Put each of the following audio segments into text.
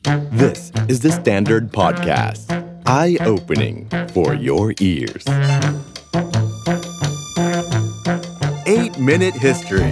This is the Standard Podcast. Eye-opening for your ears. 8-Minute History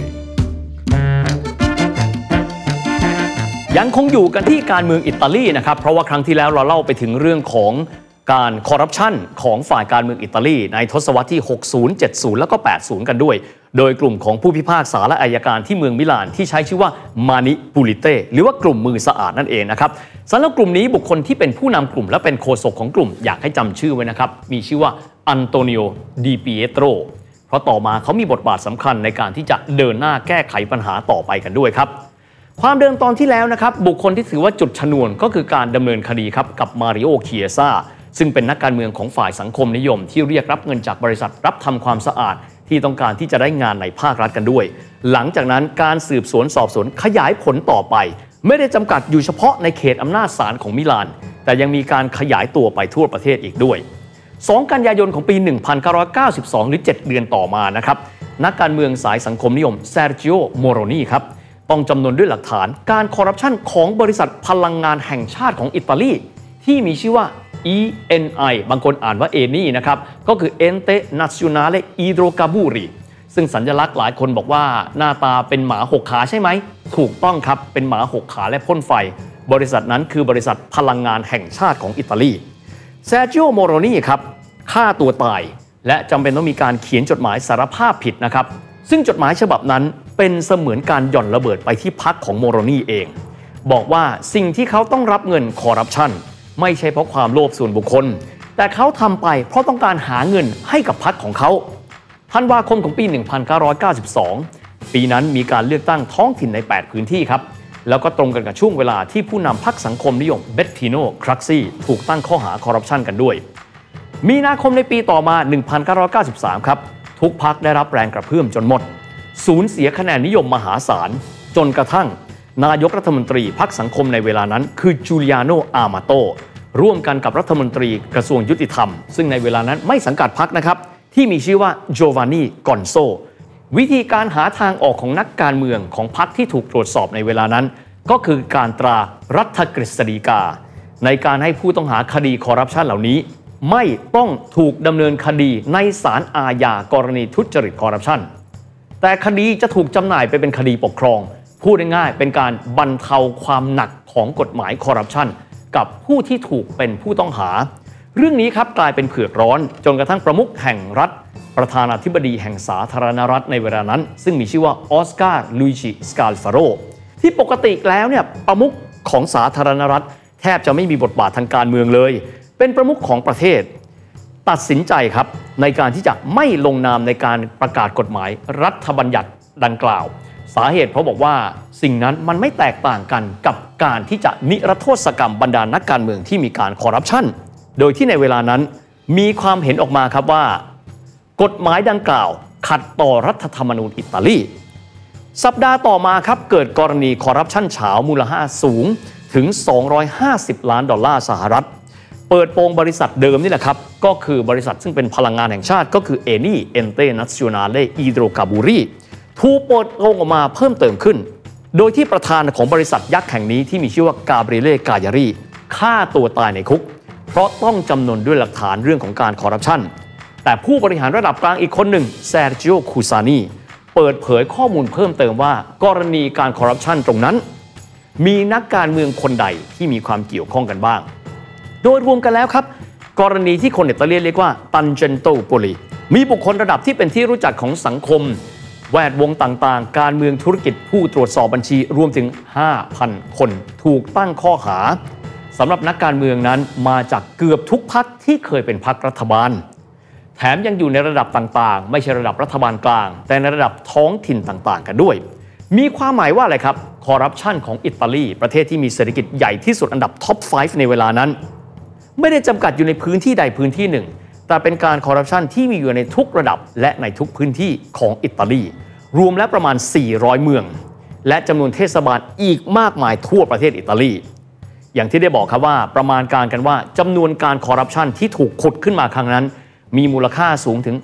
ยังคงอยู่กันที่การเมืองอิตาลีนะครับเพราะว่าครั้งที่แล้วเราเล่าไปถึงเรื่องของการคอร์รัปชันของฝ่ายการเมืองอิตาลีในทศวรรษที่60 70แล้วก็80กันด้วยโดยกลุ่มของผู้พิพากษาและอัยการที่เมืองมิลานที่ใช้ชื่อว่ามานิปูลิเต้หรือว่ากลุ่มมือสะอาดนั่นเองนะครับสำหรับกลุ่มนี้บุคคลที่เป็นผู้นำกลุ่มและเป็นโฆษกของกลุ่มอยากให้จำชื่อไว้นะครับมีชื่อว่าอันโตนิโอดิปิเอโตรเพราะต่อมาเขามีบทบาทสำคัญในการที่จะเดินหน้าแก้ไขปัญหาต่อไปกันด้วยครับความเดิมตอนที่แล้วนะครับบุคคลที่ถือว่าจุดชนวนก็คือการดำเนินคดีครับกับมาริโอเคียซ่าซึ่งเป็นนักการเมืองของฝ่ายสังคมนิยมที่เรียกรับเงินจากบริษัทรับทำความสะอาดที่ต้องการที่จะได้งานในภาครัฐกันด้วยหลังจากนั้นการสืบสวนสอบสวนขยายผลต่อไปไม่ได้จำกัดอยู่เฉพาะในเขตอำนาจศาลของมิลานแต่ยังมีการขยายตัวไปทั่วประเทศอีกด้วย2 กันยายนของปี 1992 หรือ 7 เดือนต่อมานะครับนักการเมืองสายสังคมนิยมเซอร์จิโอ โมโรนีครับต้องจำนวนด้วยหลักฐานการคอร์รัปชันของบริษัทพลังงานแห่งชาติของอิตาลีที่มีชื่อว่า ENI บางคนอ่านว่า ENI นะครับก็คือ Ente Nazionale Idrocarburi ซึ่งสัญลักษณ์หลายคนบอกว่าหน้าตาเป็นหมา6 ขาใช่ไหมถูกต้องครับเป็นหมา6 ขาและพ่นไฟบริษัทนั้นคือบริษัทพลังงานแห่งชาติของอิตาลีเซอร์จิโอ โมโรนีครับฆ่าตัวตายและจำเป็นต้องมีการเขียนจดหมายสารภาพผิดนะครับซึ่งจดหมายฉบับนั้นเป็นเสมือนการหย่อนระเบิดไปที่พรรคของโมโรนีเองบอกว่าสิ่งที่เขาต้องรับเงินคอร์รัปชันไม่ใช่เพราะความโลภส่วนบุคคลแต่เขาทำไปเพราะต้องการหาเงินให้กับพรรคของเขาธันวาคมของปี 1992 ปีนั้นมีการเลือกตั้งท้องถิ่นใน 8 พื้นที่ครับแล้วก็ตรงกันกับช่วงเวลาที่ผู้นำพรรคสังคมนิยมเบตติโน ครักซี่ถูกตั้งข้อหาคอร์รัปชันกันด้วยมีนาคมในปีต่อมา 1993 ครับทุกพรรคได้รับแรงกระเพื่อมจนหมดสูญเสียคะแนนนิยมมหาศาลจนกระทั่งนายกรัฐมนตรีพรรคสังคมในเวลานั้นคือจูเลียโน อามาโตร่วมกันกับรัฐมนตรีกระทรวงยุติธรรมซึ่งในเวลานั้นไม่สังกัดพรรคนะครับที่มีชื่อว่าโจวานนี กอนโซวิธีการหาทางออกของนักการเมืองของพรรคที่ถูกตรวจสอบในเวลานั้นก็คือการตรารัฐกฤษฎีกาในการให้ผู้ต้องหาคดีคอร์รัปชันเหล่านี้ไม่ต้องถูกดำเนินคดีในศาลอาญากรณีทุจริตคอร์รัปชันแต่คดีจะถูกจำหน่ายไปเป็นคดีปกครองพูดง่ายๆเป็นการบรรเทาความหนักของกฎหมายคอร์รัปชันกับผู้ที่ถูกเป็นผู้ต้องหาเรื่องนี้ครับกลายเป็นเผือกร้อนจนกระทั่งประมุขแห่งรัฐประธานาธิบดีแห่งสาธารณรัฐในเวลานั้นซึ่งมีชื่อว่าออสการ์ ลุยจิ สกาลฟาโรที่ปกติแล้วเนี่ยประมุขของสาธารณรัฐแทบจะไม่มีบทบาททางการเมืองเลยเป็นประมุขของประเทศตัดสินใจครับในการที่จะไม่ลงนามในการประกาศกฎหมายรัฐบัญญัติดังกล่าวสาเหตุเพราะบอกว่าสิ่งนั้นมันไม่แตกต่างกันกับการที่จะนิรโทษกรรมบรรดานักการเมืองที่มีการคอร์รัปชันโดยที่ในเวลานั้นมีความเห็นออกมาครับว่ากฎหมายดังกล่าวขัดต่อรัฐธรรมนูญอิตาลีสัปดาห์ต่อมาครับเกิดกรณีคอร์รัปชันเฉามูลค่าสูงถึง$250 ล้านสหรัฐเปิดโปงบริษัทเดิมนี่แหละครับก็คือบริษัทซึ่งเป็นพลังงานแห่งชาติก็คือ ENI Ente Nazionale Idrocarburi ถูกเปิดโปงออกมาเพิ่มเติมขึ้นโดยที่ประธานของบริษัทยักษ์แห่งนี้ที่มีชื่อว่ากาเบรียเล่ กายารีฆ่าตัวตายในคุกเพราะต้องจำนวนด้วยหลักฐานเรื่องของการคอร์รัปชันแต่ผู้บริหารระดับกลางอีกคนหนึ่งเซอร์จิโอ คูซานีเปิดเผยข้อมูลเพิ่มเติมว่ากรณีการคอร์รัปชันตรงนั้นมีนักการเมืองคนใดที่มีความเกี่ยวข้องกันบ้างโดยรวมกันแล้วครับกรณีที่คนอิตาเลียนเรียกว่าตันเจนโตโปลีมีบุคคลระดับที่เป็นที่รู้จักของสังคมแวดวงต่างๆการเมืองธุรกิจผู้ตรวจสอบบัญชีรวมถึง 5,000 คนถูกตั้งข้อหาสำหรับนักการเมืองนั้นมาจากเกือบทุกพรรคที่เคยเป็นพรรครัฐบาลแถมยังอยู่ในระดับต่างๆไม่ใช่ระดับรัฐบาลกลางแต่ในระดับท้องถิ่นต่างๆกันด้วยมีความหมายว่าอะไรครับคอร์รัปชันของอิตาลีประเทศที่มีเศรษฐกิจใหญ่ที่สุดอันดับท็อป 5 ในเวลานั้นไม่ได้จำกัดอยู่ในพื้นที่ใดพื้นที่หนึ่งแต่เป็นการคอร์รัปชันที่มีอยู่ในทุกระดับและในทุกพื้นที่ของอิตาลีรวมแล้วประมาณ400เมืองและจำนวนเทศบาลอีกมากมายทั่วประเทศอิตาลีอย่างที่ได้บอกครับว่าประมาณการกันว่าจำนวนการคอร์รัปชันที่ถูกขุดขึ้นมาครั้งนั้นมีมูลค่าสูงถึง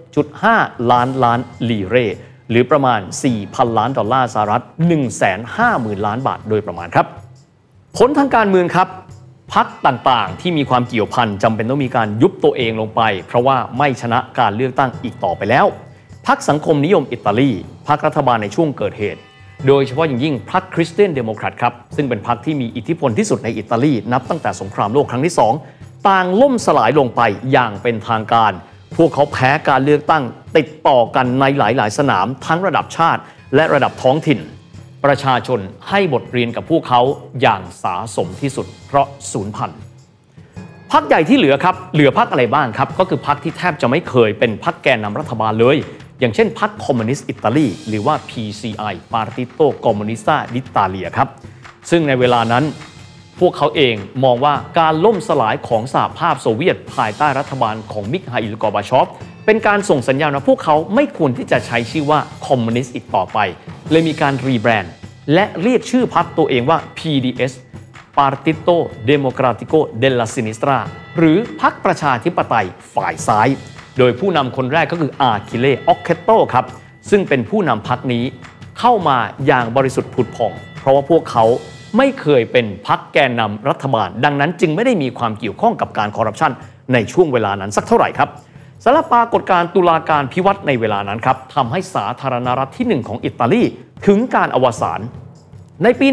6.5 ล้านลีเร่หรือประมาณ $4,000 ล้านสหรัฐ 150,000 ล้านบาทโดยประมาณครับผลทางการเมืองครับพรรคต่างๆที่มีความเกี่ยวพันจำเป็นต้องมีการยุบตัวเองลงไปเพราะว่าไม่ชนะการเลือกตั้งอีกต่อไปแล้วพรรคสังคมนิยมอิตาลีพรรครัฐบาลในช่วงเกิดเหตุโดยเฉพาะอย่างยิ่งพรรคคริสเตียนเดโมแครตครับซึ่งเป็นพรรคที่มีอิทธิพลที่สุดในอิตาลีนับตั้งแต่สงครามโลกครั้งที่2ต่างล่มสลายลงไปอย่างเป็นทางการพวกเขาแพ้การเลือกตั้งติดต่อกันในหลายๆสนามทั้งระดับชาติและระดับท้องถิ่นประชาชนให้บทเรียนกับพวกเขาอย่างสาสมที่สุดเพราะสูญพันธุ์พรรคใหญ่ที่เหลือครับเหลือพรรคอะไรบ้างครับก็คือพรรคที่แทบจะไม่เคยเป็นพรรคแกนนำรัฐบาลเลยอย่างเช่นพรรคคอมมิวนิสต์อิตาลีหรือว่า PCI Partito Comunista d'Italia ครับซึ่งในเวลานั้นพวกเขาเองมองว่าการล่มสลายของสหภาพโซเวียตภายใต้รัฐบาลของมิคฮาอิล กอร์บาชอฟเป็นการส่งสัญญาณว่าพวกเขาไม่ควรที่จะใช้ชื่อว่าคอมมิวนิสต์อีกต่อไปเลยมีการรีแบรนด์และเรียกชื่อพรรคตัวเองว่า PDS Partito Democratico della Sinistra หรือพรรคประชาธิปไตยฝ่ายซ้ายโดยผู้นำคนแรกก็คืออาคิเล ออกเคตโตครับซึ่งเป็นผู้นำพรรคนี้เข้ามาอย่างบริสุทธิ์ผุดผ่องเพราะว่าพวกเขาไม่เคยเป็นพรรคแกนนำรัฐบาลดังนั้นจึงไม่ได้มีความเกี่ยวข้องกับการคอร์รัปชันในช่วงเวลานั้นสักเท่าไหร่ครับสำหรับปรากฏการณ์ตุลาการพิวัตรในเวลานั้นครับทำให้สาธารณรัฐที่1ของอิตาลีถึงการอวสานในปี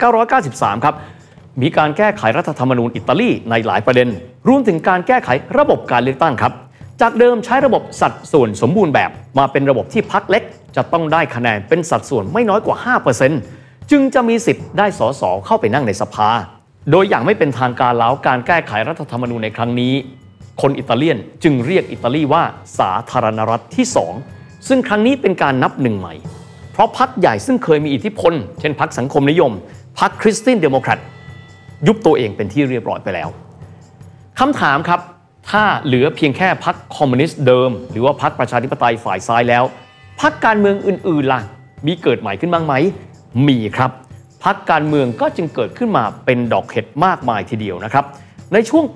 1993 ครับมีการแก้ไขรัฐธรรมนูญอิตาลีในหลายประเด็นรวมถึงการแก้ไขระบบการเลือกตั้งครับจากเดิมใช้ระบบสัดส่วนสมบูรณ์แบบมาเป็นระบบที่พรรคเล็กจะต้องได้คะแนนเป็นสัดส่วนไม่น้อยกว่า 5% จึงจะมีสิทธิ์ได้สสเข้าไปนั่งในสภาโดยอย่างไม่เป็นทางการแล้วการแก้ไขรัฐธรรมนูญในครั้งนี้คนอิตาเลียนจึงเรียกอิตาลีว่าสาธารณรัฐที่2ซึ่งครั้งนี้เป็นการนับหนึ่งใหม่เพราะพรรคใหญ่ซึ่งเคยมีอิทธิพลเช่นพรรคสังคมนิยมพรรคคริสเตียนเดโมแครตยุบตัวเองเป็นที่เรียบร้อยไปแล้วคำถามครับถ้าเหลือเพียงแค่พรรคคอมมิวนิสต์เดิมหรือว่าพรรคประชาธิปไตยฝ่ายซ้ายแล้วพรรคการเมืองอื่นๆล่ะมีเกิดใหม่ขึ้นบ้างไหมมีครับพรรคการเมืองก็จึงเกิดขึ้นมาเป็นดอกเห็ดมากมายทีเดียวนะครับในช่วงปี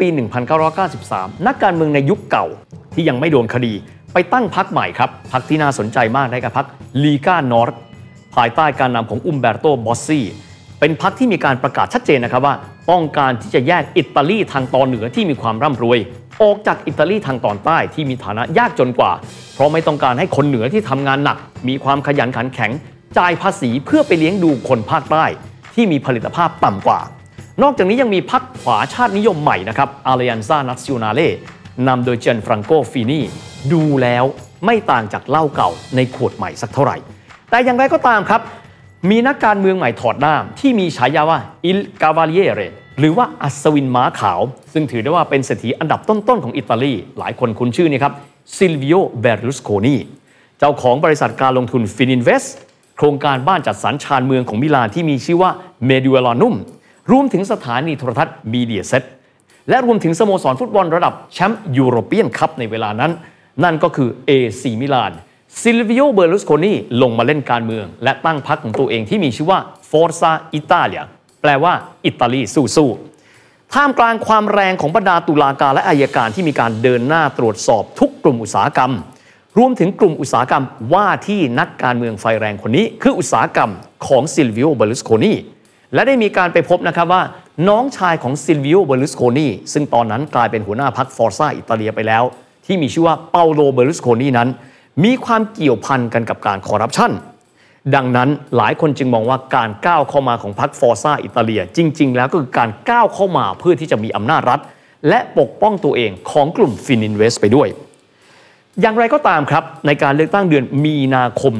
1993 นักการเมืองในยุคเก่าที่ยังไม่โดนคดีไปตั้งพรรคใหม่ครับพรรคที่น่าสนใจมากได้กับพรรคลีกานอร์ดภายใต้การนำของอุมเบร์โต บอสซี่เป็นพรรคที่มีการประกาศชัดเจนนะครับว่าต้องการที่จะแยกอิตาลีทางตอนเหนือที่มีความร่ำรวยออกจากอิตาลีทางตอนใต้ที่มีฐานะยากจนกว่าเพราะไม่ต้องการให้คนเหนือที่ทำงานหนักมีความขยันขันแข็งจ่ายภาษีเพื่อไปเลี้ยงดูคนภาคใต้ที่มีผลิตภาพต่ำกว่านอกจากนี้ยังมีพรรคขวาชาตินิยมใหม่นะครับ Alleanza Nazionale นำโดยเจนฟรังโก ฟีนีดูแล้วไม่ต่างจากเหล้าเก่าในขวดใหม่สักเท่าไหร่แต่อย่างไรก็ตามครับมีนักการเมืองใหม่ถอดด้ามที่มีฉายาว่า Il Cavaliere หรือว่าอัศวินม้าขาวซึ่งถือได้ว่าเป็นเศรษฐีอันดับต้นๆของอิตาลีหลายคนคุ้นชื่อนี้ครับซิลวิโอ เบอร์ลุสโคนีเจ้าของบริษัทการลงทุน Fininvest โครงการบ้านจัดสรรชานเมืองของมิลานที่มีชื่อว่า Mediolanum รวมถึงสถานีโทรทัศน์ Mediaset และรวมถึงสโมสรฟุตบอลระดับแชมป์ยูโรเปียนคัพในเวลานั้นนั่นก็คือ AC มิลานซิลวิโอ เบอร์ลุสโคนีลงมาเล่นการเมืองและตั้งพรรคของตัวเองที่มีชื่อว่า Forza Italia แปลว่าอิตาลีสู้ๆท่ามกลางความแรงของบรรดาตุลาการและอัยการที่มีการเดินหน้าตรวจสอบทุกกลุ่มอุตสาหกรรมรวมถึงกลุ่มอุตสาหกรรมว่าที่นักการเมืองไฟแรงคนนี้คืออุตสาหกรรมของซิลวิโอ เบอร์ลุสโคนีและได้มีการไปพบนะครับว่าน้องชายของซิลวิโอ เบอร์ลุสโคนีซึ่งตอนนั้นกลายเป็นหัวหน้าพรรค Forza Italia ไปแล้วที่มีชื่อว่าเปาโล เบอร์ลุสโคนีนั้นมีความเกี่ยวพันกันกับการคอร์รัปชันดังนั้นหลายคนจึงมองว่าการก้าวเข้ามาของพรรค Forza Italia จริงๆแล้วก็คือการก้าวเข้ามาเพื่อที่จะมีอำนาจรัฐและปกป้องตัวเองของกลุ่ม Fininvest ไปด้วยอย่างไรก็ตามครับในการเลือกตั้งเดือนมีนาคม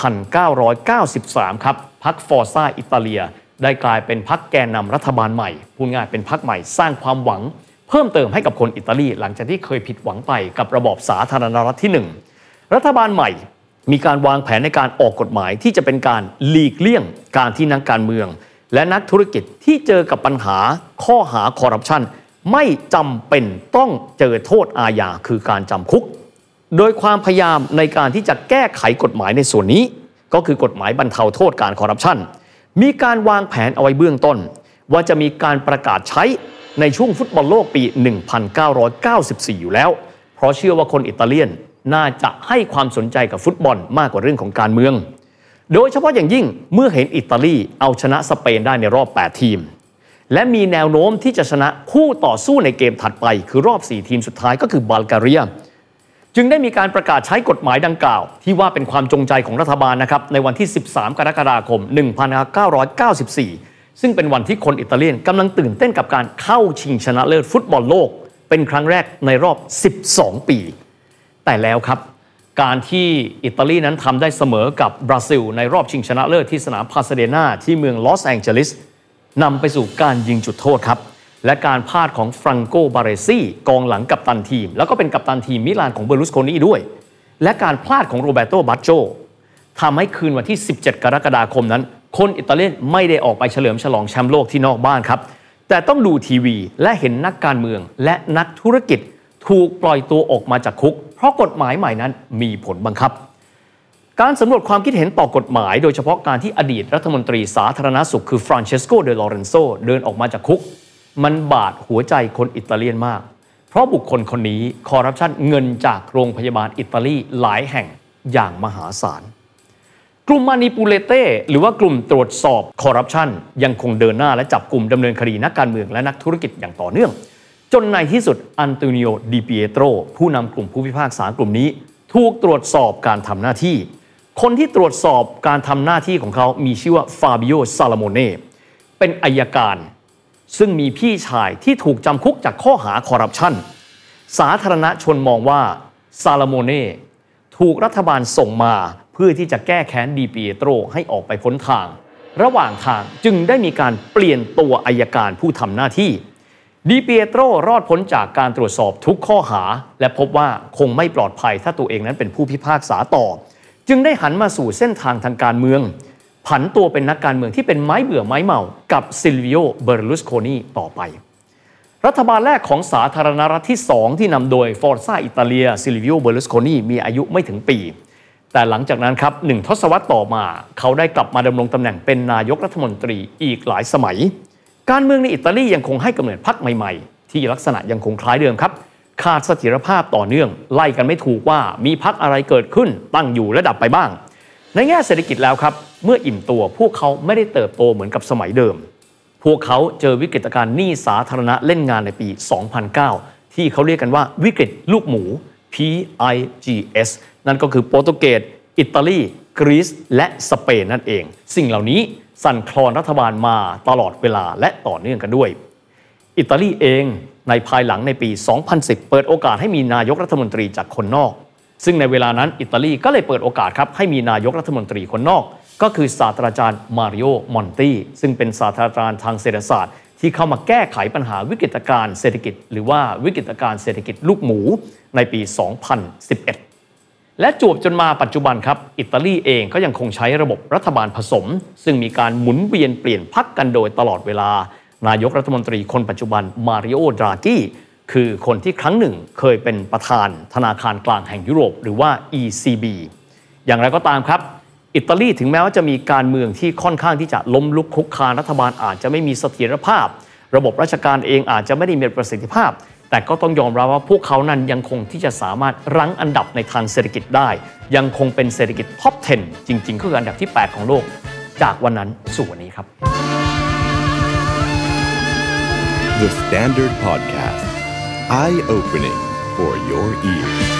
1993 ครับพรรค Forza Italia ได้กลายเป็นพรรคแกนนำรัฐบาลใหม่พูดง่ายเป็นพรรคใหม่สร้างความหวังเพิ่มเติมให้กับคนอิตาลีหลังจากที่เคยผิดหวังไปกับระบอบสาธารณรัฐที่1รัฐบาลใหม่มีการวางแผนในการออกกฎหมายที่จะเป็นการหลีกเลี่ยงการที่นักการเมืองและนักธุรกิจที่เจอกับปัญหาข้อหาคอร์รัปชันไม่จำเป็นต้องเจอโทษอาญาคือการจำคุกโดยความพยายามในการที่จะแก้ไขกฎหมายในส่วนนี้ก็คือกฎหมายบรรเทาโทษการคอร์รัปชันมีการวางแผนเอาไว้เบื้องต้นว่าจะมีการประกาศใช้ในช่วงฟุตบอลโลกปี 1994 อยู่แล้วเพราะเชื่อว่าคนอิตาเลียนน่าจะให้ความสนใจกับฟุตบอลมากกว่าเรื่องของการเมืองโดยเฉพาะอย่างยิ่งเมื่อเห็นอิตาลีเอาชนะสเปนได้ในรอบ8ทีมและมีแนวโน้มที่จะชนะคู่ต่อสู้ในเกมถัดไปคือรอบ4ทีมสุดท้ายก็คือบัลแกเรียจึงได้มีการประกาศใช้กฎหมายดังกล่าวที่ว่าเป็นความจงใจของรัฐบาลนะครับในวันที่13กรกฎาคม1994ซึ่งเป็นวันที่คนอิตาเลียนกำลังตื่นเต้นกับการเข้าชิงชนะเลิศฟุตบอลโลกเป็นครั้งแรกในรอบ12ปีแต่แล้วครับการที่อิตาลีนั้นทำได้เสมอกับบราซิลในรอบชิงชนะเลิศที่สนามพาซาเดนาที่เมืองลอสแองเจลิสนำไปสู่การยิงจุดโทษครับและการพลาดของฟรังโกบาเรซี่กองหลังกัปตันทีมแล้วก็เป็นกัปตันทีมมิลานของเบอร์ลุสโคนีด้วยและการพลาดของโรเบโตบัจโจทำให้คืนวันที่17กรกฎาคมนั้นคนอิตาเลียนไม่ได้ออกไปเฉลิมฉลองแชมป์โลกที่นอกบ้านครับแต่ต้องดูทีวีและเห็นนักการเมืองและนักธุรกิจถูกปล่อยตัวออกมาจากคุกเพราะกฎหมายใหม่นั้นมีผลบังคับการสำรวจความคิดเห็นต่อกฎหมายโดยเฉพาะการที่อดีตรัฐมนตรีสาธารณสุขคือฟรานเชสโกเดลอเรนโซเดินออกมาจากคุกมันบาดหัวใจคนอิตาเลียนมากเพราะบุคคลคนนี้คอร์รัปชันเงินจากโรงพยาบาลอิตาลีหลายแห่งอย่างมหาศาลกลุ่มมานิปูเลเต้หรือว่ากลุ่มตรวจสอบคอร์รัปชันยังคงเดินหน้าและจับกลุ่มดำเนินคดีนักการเมืองและนักธุรกิจอย่างต่อเนื่องจนในที่สุดอันโตนิโอดิเปียโตรผู้นำกลุ่มผู้พิพากษากลุ่มนี้ถูกตรวจสอบการทำหน้าที่คนที่ตรวจสอบการทำหน้าที่ของเขามีชื่อว่าฟาบิโอซาลาโมเน่เป็นอัยการซึ่งมีพี่ชายที่ถูกจำคุกจากข้อหาคอร์รัปชันสาธารณชนมองว่าซาลาโมเน่ถูกรัฐบาลส่งมาเพื่อที่จะแก้แค้นดิเปียโตรให้ออกไปพ้นทางระหว่างทางจึงได้มีการเปลี่ยนตัวอัยการผู้ทำหน้าที่ดิเปียโตรรอดพ้นจากการตรวจสอบทุกข้อหาและพบว่าคงไม่ปลอดภัยถ้าตัวเองนั้นเป็นผู้พิพากษาต่อจึงได้หันมาสู่เส้นทางทางการเมืองผันตัวเป็นนักการเมืองที่เป็นไม้เบื่อไม้เมากับซิลวิโอเบอร์ลุสโคนีต่อไปรัฐบาลแรกของสาธารณรัฐที่2ที่นำโดยฟอร์ซ่าอิตาเลียซิลวิโอเบอร์ลุสโคนีมีอายุไม่ถึงปีแต่หลังจากนั้นครับ1ทศวรรษต่อมาเขาได้กลับมาดำรงตำแหน่งเป็นนายกรัฐมนตรีอีกหลายสมัยการเมืองในอิตาลียังคงให้กำเนิดพรรคใหม่ๆที่ลักษณะยังคงคล้ายเดิมครับขาดเสถียรภาพต่อเนื่องไล่กันไม่ถูกว่ามีพรรคอะไรเกิดขึ้นตั้งอยู่และดับไปบ้างในแง่เศรษฐกิจแล้วครับเมื่ออิ่มตัวพวกเขาไม่ได้เติบโตเหมือนกับสมัยเดิมพวกเขาเจอวิกฤตการณ์หนี้สาธารณะเล่นงานในปี 2009 ที่เขาเรียกกันว่าวิกฤตลูกหมู PIGS นั่นก็คือโปรตุเกสอิตาลีกรีซและสเปนนั่นเองสิ่งเหล่านี้สั่นคลอนรัฐบาลมาตลอดเวลาและต่อเนื่องกันด้วยอิตาลีเองในภายหลังในปี 2010 เปิดโอกาสให้มีนายกรัฐมนตรีจากคนนอกซึ่งในเวลานั้นอิตาลีก็เลยเปิดโอกาสครับให้มีนายกรัฐมนตรีคนนอกก็คือศาสตราจารย์มาริโอมอนตีซึ่งเป็นศาสตราจารย์ทางเศรษฐศาสตร์ที่เข้ามาแก้ไขปัญหาวิกฤตการณ์เศรษฐกิจหรือว่าวิกฤตการณ์เศรษฐกิจลูกหมูในปี 2011 และจวบจนมาปัจจุบันครับอิตาลีเองก็ยังคงใช้ระบบรัฐบาลผสมซึ่งมีการหมุนเวียนเปลี่ยนพรรคกันโดยตลอดเวลานายกรัฐมนตรีคนปัจจุบันมาริโอดรากี้คือคนที่ครั้งหนึ่งเคยเป็นประธานธนาคารกลางแห่งยุโรปหรือว่า ECB อย่างไรก็ตามครับอิตาลีถึงแม้ว่าจะมีการเมืองที่ค่อนข้างที่จะล้มลุกคลุกคลานรัฐบาลอาจจะไม่มีเสถียรภาพระบบราชการเองอาจจะไม่ได้มีประสิทธิภาพแต่ก็ต้องยอมรับว่าพวกเขานั้นยังคงที่จะสามารถรั้งอันดับในทางเศรษฐกิจได้ยังคงเป็นเศรษฐกิจท็อป 10 จริงๆก็คืออันดับที่8ของโลกจากวันนั้นสู่วันนี้ครับ The Standard Podcast Eye Opening for your ears